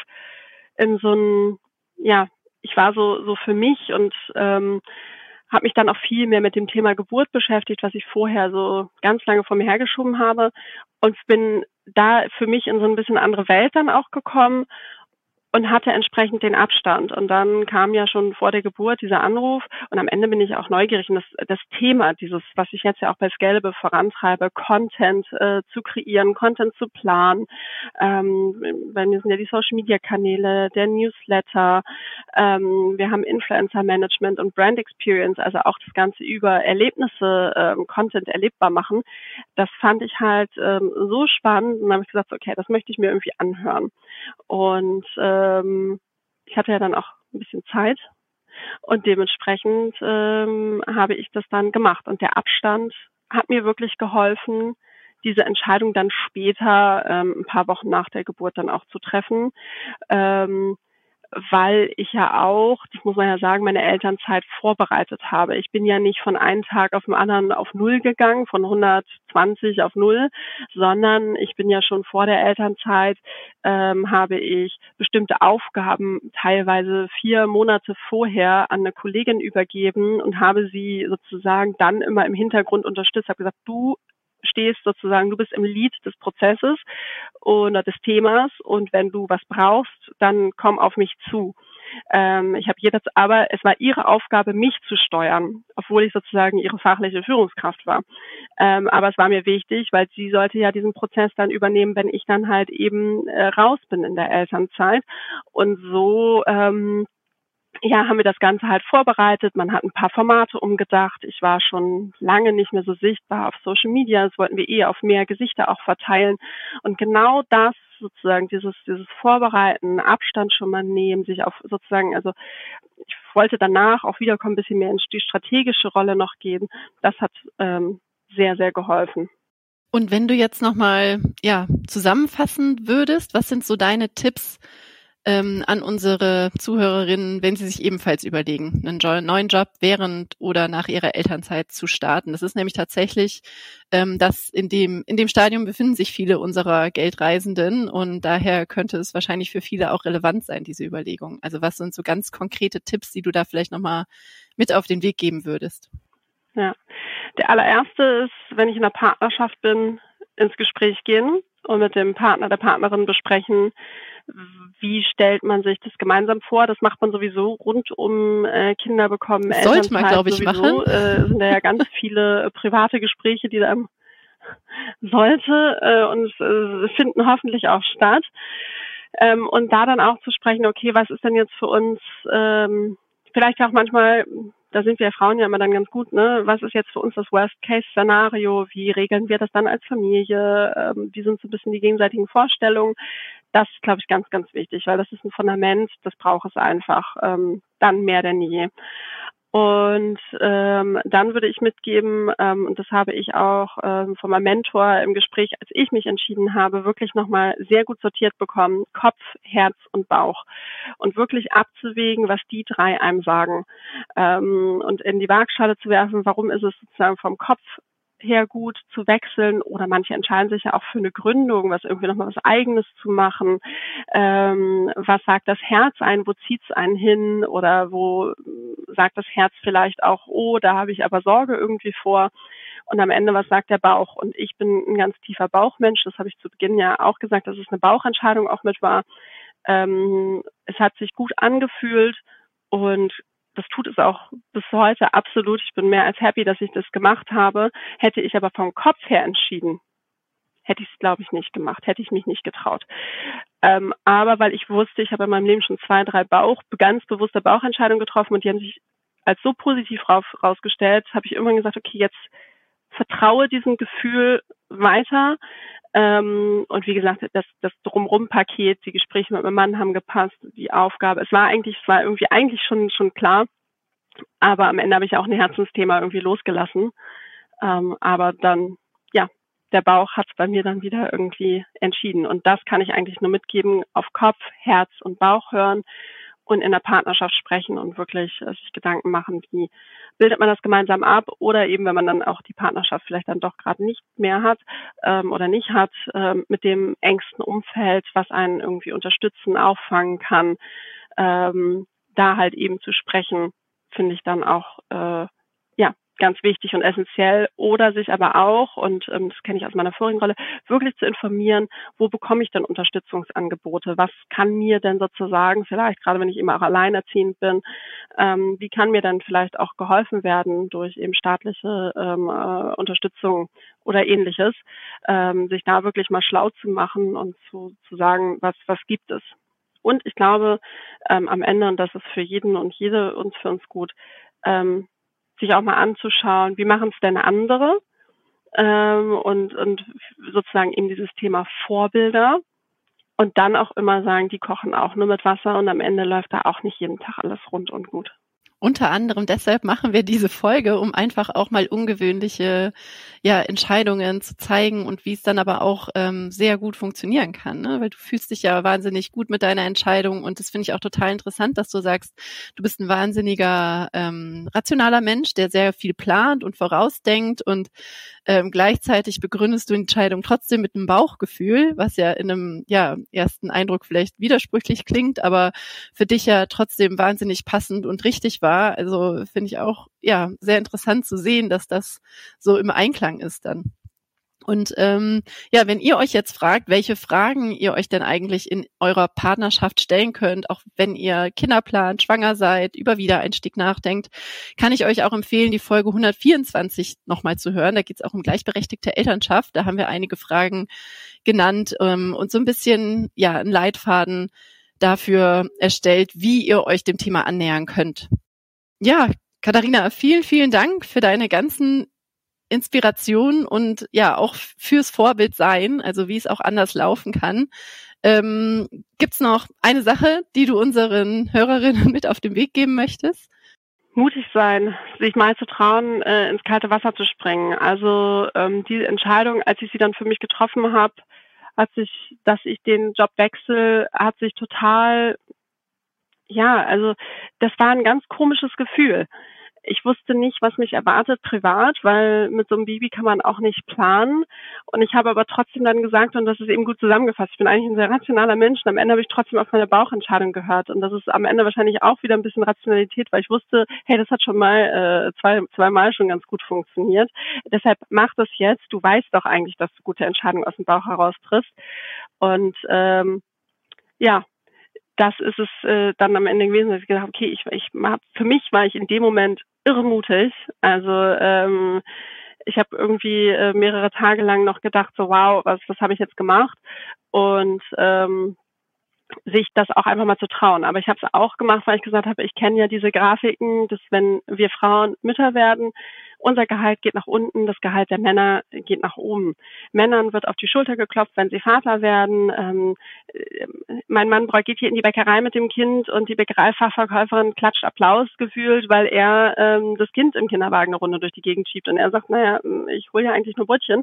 in so ein, ja, ich war so so für mich und ähm, habe mich dann auch viel mehr mit dem Thema Geburt beschäftigt, was ich vorher so ganz lange vor mir hergeschoben habe und bin da für mich in so ein bisschen andere Welt dann auch gekommen und hatte entsprechend den Abstand. Und dann kam ja schon vor der Geburt dieser Anruf und am Ende bin ich auch neugierig. Und das, das Thema, dieses, was ich jetzt ja auch bei Scalable vorantreibe, Content äh, zu kreieren, Content zu planen. Ähm, bei mir sind ja die Social-Media-Kanäle, der Newsletter. Ähm, wir haben Influencer-Management und Brand Experience, also auch das Ganze über Erlebnisse, ähm, Content erlebbar machen. Das fand ich halt ähm, so spannend. Und dann habe ich gesagt, okay, das möchte ich mir irgendwie anhören. Und ähm, ich hatte ja dann auch ein bisschen Zeit und dementsprechend ähm, habe ich das dann gemacht. Und der Abstand hat mir wirklich geholfen, diese Entscheidung dann später, ähm, ein paar Wochen nach der Geburt dann auch zu treffen. Ähm, weil ich ja auch, das muss man ja sagen, meine Elternzeit vorbereitet habe. Ich bin ja nicht von einem Tag auf den anderen auf Null gegangen, von hundertzwanzig auf Null, sondern ich bin ja schon vor der Elternzeit, ähm, habe ich bestimmte Aufgaben teilweise vier Monate vorher an eine Kollegin übergeben und habe sie sozusagen dann immer im Hintergrund unterstützt, habe gesagt, du stehst sozusagen, du bist im Lead des Prozesses oder des Themas und wenn du was brauchst, dann komm auf mich zu. Ähm, ich habe jedes, aber es war ihre Aufgabe, mich zu steuern, obwohl ich sozusagen ihre fachliche Führungskraft war. Ähm, aber es war mir wichtig, weil sie sollte ja diesen Prozess dann übernehmen, wenn ich dann halt eben äh, raus bin in der Elternzeit. Und so ähm, ja, haben wir das Ganze halt vorbereitet. Man hat ein paar Formate umgedacht. Ich war schon lange nicht mehr so sichtbar auf Social Media. Das wollten wir eh auf mehr Gesichter auch verteilen. Und genau das sozusagen, dieses, dieses Vorbereiten, Abstand schon mal nehmen, sich auf sozusagen, also ich wollte danach auch wiederkommen, ein bisschen mehr in die strategische Rolle noch gehen. Das hat ähm, sehr, sehr geholfen. Und wenn du jetzt nochmal ja, zusammenfassen würdest, was sind so deine Tipps ähm, an unsere Zuhörerinnen, wenn sie sich ebenfalls überlegen, einen jo- neuen Job während oder nach ihrer Elternzeit zu starten? Das ist nämlich tatsächlich, ähm, dass in dem, in dem Stadium befinden sich viele unserer Geldreisenden und daher könnte es wahrscheinlich für viele auch relevant sein, diese Überlegung. Also was sind so ganz konkrete Tipps, die du da vielleicht nochmal mit auf den Weg geben würdest? Ja, der allererste ist, wenn ich in einer Partnerschaft bin, ins Gespräch gehen und mit dem Partner, der Partnerin besprechen, wie stellt man sich das gemeinsam vor. Das macht man sowieso rund um äh, Kinder bekommen, Das sollte man, Elternzeit glaube ich, sowieso. machen. Äh, sind da ja ganz viele äh, private Gespräche, die da sollte äh, und äh, finden hoffentlich auch statt. Ähm, und da dann auch zu sprechen, okay, was ist denn jetzt für uns, ähm, vielleicht auch manchmal, da sind wir Frauen ja immer dann ganz gut, ne? Was ist jetzt für uns das Worst-Case-Szenario? Wie regeln wir das dann als Familie? Ähm, wie sind so ein bisschen die gegenseitigen Vorstellungen? Das ist, glaube ich, ganz, ganz wichtig, weil das ist ein Fundament, das braucht es einfach ähm, dann mehr denn je. Und ähm, dann würde ich mitgeben, ähm, und das habe ich auch ähm, von meinem Mentor im Gespräch, als ich mich entschieden habe, wirklich nochmal sehr gut sortiert bekommen, Kopf, Herz und Bauch. Und wirklich abzuwägen, was die drei einem sagen. Ähm, und in die Waagschale zu werfen, warum ist es sozusagen vom Kopf her gut zu wechseln oder manche entscheiden sich ja auch für eine Gründung, was irgendwie nochmal was Eigenes zu machen. Ähm, was sagt das Herz ein, wo zieht es einen hin oder wo sagt das Herz vielleicht auch, oh, da habe ich aber Sorge irgendwie vor. Und am Ende, was sagt der Bauch? Und ich bin ein ganz tiefer Bauchmensch, das habe ich zu Beginn ja auch gesagt, dass es eine Bauchentscheidung auch mit war. Ähm, es hat sich gut angefühlt und das tut es auch bis heute absolut. Ich bin mehr als happy, dass ich das gemacht habe. Hätte ich aber vom Kopf her entschieden, hätte ich es, glaube ich, nicht gemacht, hätte ich mich nicht getraut. Ähm, aber weil ich wusste, ich habe in meinem Leben schon zwei, drei Bauch, ganz bewusste Bauchentscheidungen getroffen und die haben sich als so positiv raus, rausgestellt, habe ich irgendwann gesagt, okay, jetzt vertraue diesem Gefühl weiter. Ähm, und wie gesagt, das, das Drumrum-Paket, die Gespräche mit meinem Mann haben gepasst, die Aufgabe. Es war eigentlich, es war irgendwie eigentlich schon, schon klar. Aber am Ende habe ich auch ein Herzensthema irgendwie losgelassen. Ähm, aber dann, ja, der Bauch hat es bei mir dann wieder irgendwie entschieden. Und das kann ich eigentlich nur mitgeben, auf Kopf, Herz und Bauch hören und in der Partnerschaft sprechen und wirklich äh, sich Gedanken machen, wie bildet man das gemeinsam ab oder eben, wenn man dann auch die Partnerschaft vielleicht dann doch gerade nicht mehr hat ähm, oder nicht hat, ähm, mit dem engsten Umfeld, was einen irgendwie unterstützen, auffangen kann, ähm, da halt eben zu sprechen, finde ich dann auch äh, ja ganz wichtig und essentiell oder sich aber auch, und ähm, das kenne ich aus meiner vorigen Rolle, wirklich zu informieren, wo bekomme ich denn Unterstützungsangebote, was kann mir denn sozusagen, vielleicht gerade wenn ich eben auch alleinerziehend bin, ähm, wie kann mir dann vielleicht auch geholfen werden durch eben staatliche ähm, äh, Unterstützung oder ähnliches, ähm, sich da wirklich mal schlau zu machen und zu, zu sagen, was, was gibt es. Und ich glaube, ähm, am Ende, und das ist für jeden und jede und für uns gut, ähm, sich auch mal anzuschauen, wie machen es denn andere ähm, und, und sozusagen eben dieses Thema Vorbilder und dann auch immer sagen, die kochen auch nur mit Wasser und am Ende läuft da auch nicht jeden Tag alles rund und gut. Unter anderem deshalb machen wir diese Folge, um einfach auch mal ungewöhnliche ja, Entscheidungen zu zeigen und wie es dann aber auch ähm, sehr gut funktionieren kann, ne? Weil du fühlst dich ja wahnsinnig gut mit deiner Entscheidung und das finde ich auch total interessant, dass du sagst, du bist ein wahnsinniger ähm, rationaler Mensch, der sehr viel plant und vorausdenkt und ähm, gleichzeitig begründest du die Entscheidung trotzdem mit einem Bauchgefühl, was ja in einem ja, ersten Eindruck vielleicht widersprüchlich klingt, aber für dich ja trotzdem wahnsinnig passend und richtig war. Also finde ich auch ja sehr interessant zu sehen, dass das so im Einklang ist dann. Und ähm, ja, wenn ihr euch jetzt fragt, welche Fragen ihr euch denn eigentlich in eurer Partnerschaft stellen könnt, auch wenn ihr Kinder plant, schwanger seid, über Wiedereinstieg nachdenkt, kann ich euch auch empfehlen, die Folge hundertvierundzwanzig nochmal zu hören. Da geht es auch um gleichberechtigte Elternschaft. Da haben wir einige Fragen genannt ähm, und so ein bisschen ja einen Leitfaden dafür erstellt, wie ihr euch dem Thema annähern könnt. Ja, Katharina, vielen, vielen Dank für deine ganzen Inspiration und ja auch fürs Vorbild sein, also wie es auch anders laufen kann. Ähm, gibt's noch eine Sache, die du unseren Hörerinnen mit auf den Weg geben möchtest? Mutig sein, sich mal zu trauen, äh, ins kalte Wasser zu springen. Also ähm, die Entscheidung, als ich sie dann für mich getroffen habe, hat sich, dass ich den Job wechsle, hat sich total, ja, also das war ein ganz komisches Gefühl. Ich wusste nicht, was mich erwartet privat, weil mit so einem Baby kann man auch nicht planen. Und ich habe aber trotzdem dann gesagt, und das ist eben gut zusammengefasst, ich bin eigentlich ein sehr rationaler Mensch und am Ende habe ich trotzdem auf meine Bauchentscheidung gehört. Und das ist am Ende wahrscheinlich auch wieder ein bisschen Rationalität, weil ich wusste, hey, das hat schon mal äh, zwei, zweimal schon ganz gut funktioniert. Deshalb mach das jetzt. Du weißt doch eigentlich, dass du gute Entscheidungen aus dem Bauch heraus triffst. Und ähm, ja, das ist es äh, dann am Ende gewesen, dass ich gedacht habe, okay, ich, ich für mich war ich in dem Moment irremutig. Also ähm, ich habe irgendwie äh, mehrere Tage lang noch gedacht, so wow, was, was habe ich jetzt gemacht? Und ähm, sich das auch einfach mal zu trauen. Aber ich habe es auch gemacht, weil ich gesagt habe, ich kenne ja diese Grafiken, dass wenn wir Frauen Mütter werden, unser Gehalt geht nach unten, das Gehalt der Männer geht nach oben. Männern wird auf die Schulter geklopft, wenn sie Vater werden. Ähm, mein Mann geht hier in die Bäckerei mit dem Kind und die Bäckereifachverkäuferin klatscht Applaus gefühlt, weil er ähm, das Kind im Kinderwagen eine Runde durch die Gegend schiebt. Und er sagt, naja, ich hole ja eigentlich nur Brötchen.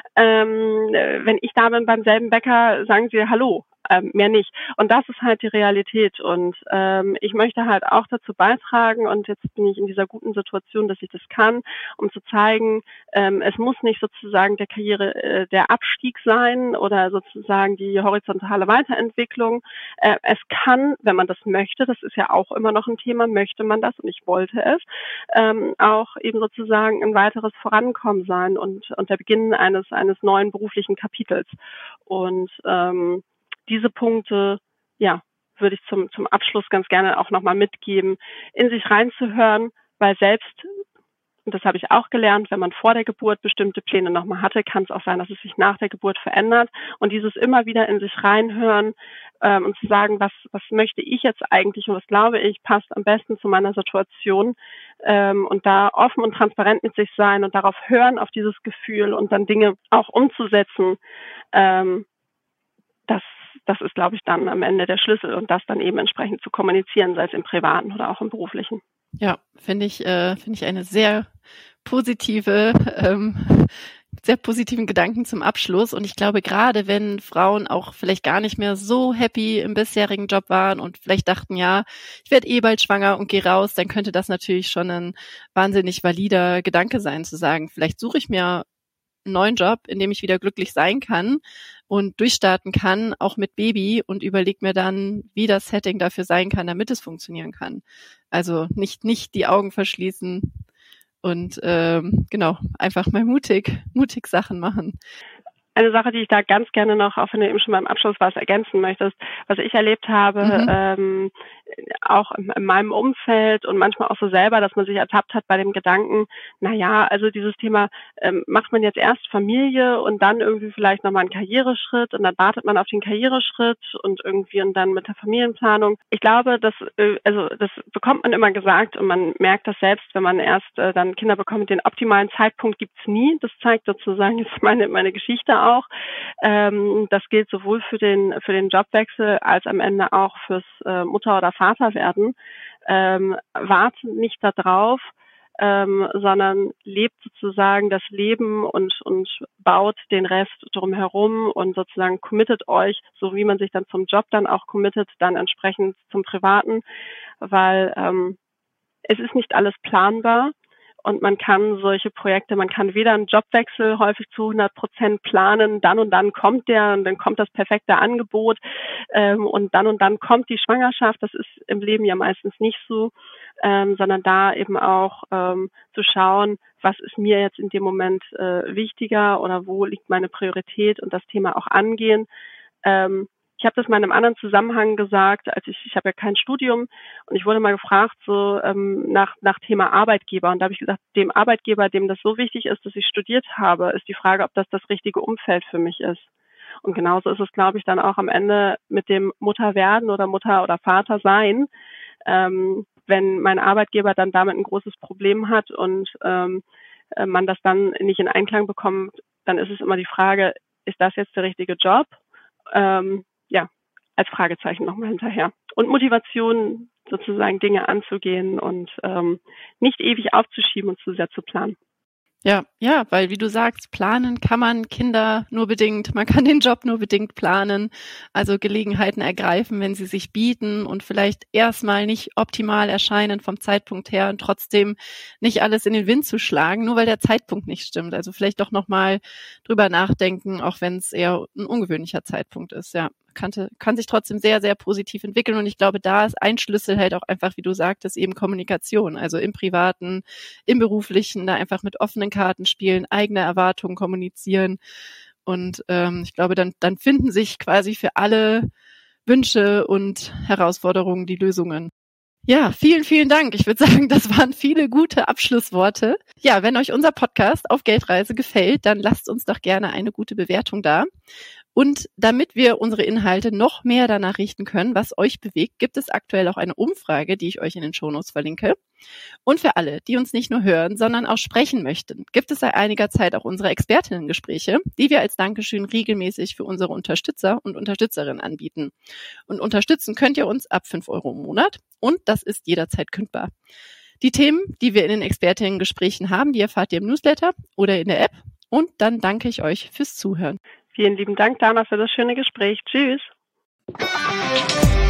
Ähm, wenn ich da bin beim selben Bäcker, sagen sie Hallo. Ähm, mehr nicht. Und das ist halt die Realität. Und ähm, ich möchte halt auch dazu beitragen, und jetzt bin ich in dieser guten Situation, dass ich das kann, um zu zeigen, ähm, es muss nicht sozusagen der Karriere äh, der Abstieg sein oder sozusagen die horizontale Weiterentwicklung. Äh, es kann, wenn man das möchte, das ist ja auch immer noch ein Thema, möchte man das, und ich wollte es, ähm, auch eben sozusagen ein weiteres Vorankommen sein und, und der Beginn eines, eines neuen beruflichen Kapitels. Und ähm, diese Punkte, ja, würde ich zum, zum Abschluss ganz gerne auch nochmal mitgeben, in sich reinzuhören, weil selbst, und das habe ich auch gelernt, wenn man vor der Geburt bestimmte Pläne nochmal hatte, kann es auch sein, dass es sich nach der Geburt verändert. Und dieses immer wieder in sich reinhören ähm, und zu sagen, was, was möchte ich jetzt eigentlich und was glaube ich, passt am besten zu meiner Situation, ähm, und da offen und transparent mit sich sein und darauf hören, auf dieses Gefühl und dann Dinge auch umzusetzen, ähm, das Das ist, glaube ich, dann am Ende der Schlüssel und das dann eben entsprechend zu kommunizieren, sei es im Privaten oder auch im Beruflichen. Ja, finde ich, äh, finde ich eine sehr positive, ähm, sehr positiven Gedanken zum Abschluss. Und ich glaube, gerade wenn Frauen auch vielleicht gar nicht mehr so happy im bisherigen Job waren und vielleicht dachten, ja, ich werde eh bald schwanger und gehe raus, dann könnte das natürlich schon ein wahnsinnig valider Gedanke sein, zu sagen, vielleicht suche ich mir einen neuen Job, in dem ich wieder glücklich sein kann und durchstarten kann, auch mit Baby, und überleg mir dann, wie das Setting dafür sein kann, damit es funktionieren kann. Also nicht nicht die Augen verschließen und ähm, genau, einfach mal mutig, mutig Sachen machen. Eine Sache, die ich da ganz gerne noch, auch wenn du eben schon beim Abschluss was ergänzen möchtest, was ich erlebt habe, mhm. ähm, auch in, in meinem Umfeld und manchmal auch so selber, dass man sich ertappt hat bei dem Gedanken, na ja, also dieses Thema, ähm, macht man jetzt erst Familie und dann irgendwie vielleicht nochmal einen Karriereschritt und dann wartet man auf den Karriereschritt und irgendwie und dann mit der Familienplanung. Ich glaube, das, äh, also das bekommt man immer gesagt und man merkt das selbst, wenn man erst äh, dann Kinder bekommt, den optimalen Zeitpunkt gibt's nie. Das zeigt sozusagen jetzt meine, meine Geschichte auch. Ähm, das gilt sowohl für den, für den Jobwechsel als am Ende auch fürs äh, Mutter- oder Vaterwerden. ähm, wartet nicht darauf, ähm, sondern lebt sozusagen das Leben und, und baut den Rest drumherum und sozusagen committet euch, so wie man sich dann zum Job dann auch committet, dann entsprechend zum Privaten, weil ähm, es ist nicht alles planbar. Und man kann solche Projekte, man kann weder einen Jobwechsel häufig zu hundert Prozent planen, dann und dann kommt der und dann kommt das perfekte Angebot ähm, und dann und dann kommt die Schwangerschaft. Das ist im Leben ja meistens nicht so, ähm, sondern da eben auch ähm, zu schauen, was ist mir jetzt in dem Moment äh, wichtiger oder wo liegt meine Priorität und das Thema auch angehen. Ähm, Ich habe das mal in einem anderen Zusammenhang gesagt, als ich, ich habe ja kein Studium und ich wurde mal gefragt so ähm, nach nach Thema Arbeitgeber und da habe ich gesagt, dem Arbeitgeber, dem das so wichtig ist, dass ich studiert habe, ist die Frage, ob das das richtige Umfeld für mich ist. Und genauso ist es, glaube ich, dann auch am Ende mit dem Mutterwerden oder Mutter oder Vater sein. Ähm, wenn mein Arbeitgeber dann damit ein großes Problem hat und ähm, man das dann nicht in Einklang bekommt, dann ist es immer die Frage, ist das jetzt der richtige Job? Ähm, ja, als Fragezeichen nochmal hinterher. Und Motivation, sozusagen Dinge anzugehen und ähm, nicht ewig aufzuschieben und zu sehr zu planen. Ja, ja, weil wie du sagst, planen kann man Kinder nur bedingt, man kann den Job nur bedingt planen, also Gelegenheiten ergreifen, wenn sie sich bieten und vielleicht erstmal nicht optimal erscheinen vom Zeitpunkt her und trotzdem nicht alles in den Wind zu schlagen, nur weil der Zeitpunkt nicht stimmt. Also vielleicht doch nochmal drüber nachdenken, auch wenn es eher ein ungewöhnlicher Zeitpunkt ist, ja. Kann, kann sich trotzdem sehr, sehr positiv entwickeln und ich glaube, da ist ein Schlüssel halt auch einfach, wie du sagtest, eben Kommunikation, also im Privaten, im Beruflichen, da einfach mit offenen Karten spielen, eigene Erwartungen kommunizieren und ähm, ich glaube, dann, dann finden sich quasi für alle Wünsche und Herausforderungen die Lösungen. Ja, vielen, vielen Dank. Ich würde sagen, das waren viele gute Abschlussworte. Ja, wenn euch unser Podcast auf Geldreise gefällt, dann lasst uns doch gerne eine gute Bewertung da. Und damit wir unsere Inhalte noch mehr danach richten können, was euch bewegt, gibt es aktuell auch eine Umfrage, die ich euch in den Shownotes verlinke. Und für alle, die uns nicht nur hören, sondern auch sprechen möchten, gibt es seit einiger Zeit auch unsere Expertinnengespräche, die wir als Dankeschön regelmäßig für unsere Unterstützer und Unterstützerinnen anbieten. Und unterstützen könnt ihr uns ab fünf Euro im Monat und das ist jederzeit kündbar. Die Themen, die wir in den Expertinnengesprächen haben, die erfahrt ihr im Newsletter oder in der App. Und dann danke ich euch fürs Zuhören. Vielen lieben Dank, Dana, für das schöne Gespräch. Tschüss.